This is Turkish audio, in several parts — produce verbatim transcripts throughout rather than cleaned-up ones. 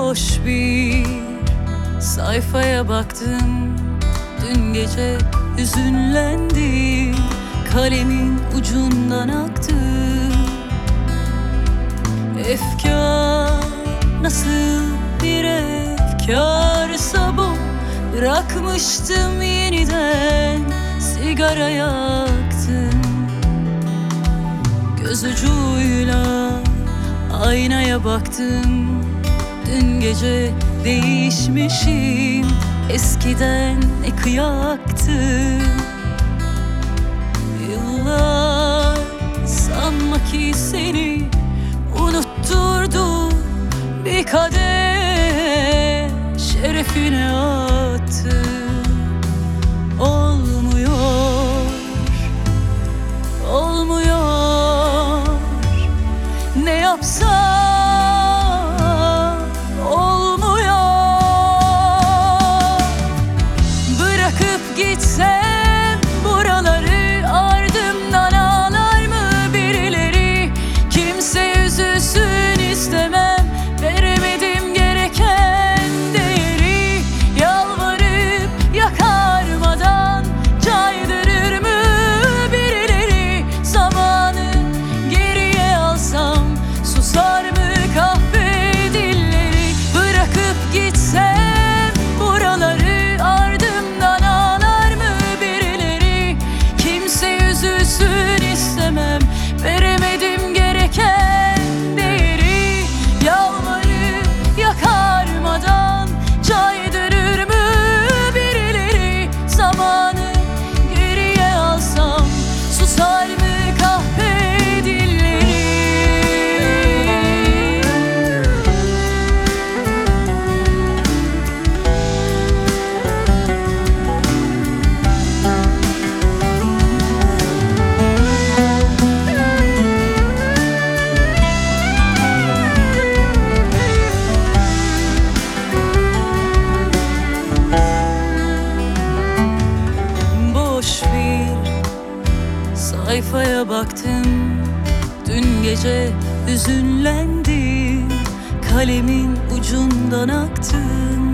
Boş bir sayfaya baktım, dün gece hüzünlendim, kalemin ucundan aktı. Efkar nasıl bir efkarsa bu, bırakmıştım yeniden sigara yaktım. Göz ucuyla aynaya baktım, dün gece değişmişim, eskiden ne kıyaktı. Yıllar sanma ki seni unutturdu, bir kadeh şerefine attı. Olmuyor, olmuyor, ne yapsam gitsem buraları, ardımdan ağlar mı birileri? Kimse üzülsün istemem, veremedim gereken değeri. Yalvarıp yakarmadan caydırır mı birileri? Zamanı geriye alsam susar mı kahve dilleri? Bırakıp gitsem buraları, istemem, veremedim gereken değeri. Yalvarıp yakarmadan caydırır mı birileri? Zamanı geriye alsam susar mı kahve dilleri? Sayfaya baktım, dün gece hüzünlendim, kalemin ucundan aktım.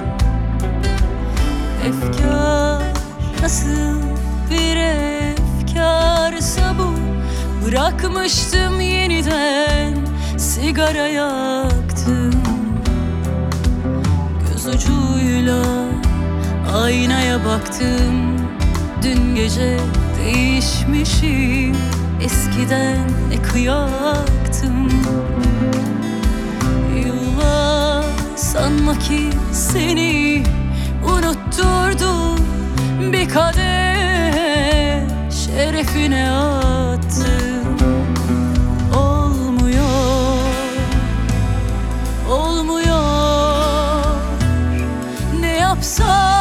Efkar nasıl bir efkarsa bu, bırakmıştım yeniden sigara yaktım. Göz ucuyla aynaya baktım, dün gece değişmişim, eskiden ne kıyaktım. Yıllar sanma ki seni unutturdu, bir kadeh şerefine attım. Olmuyor, olmuyor, ne yapsam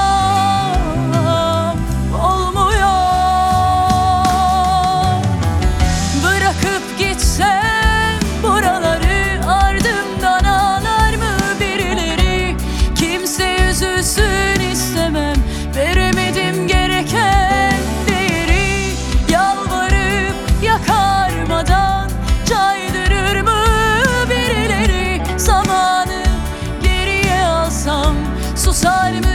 istemem, veremedim gereken değeri. Yalvarıp yakarmadan caydırır mı birileri? Zamanı geriye alsam susar mı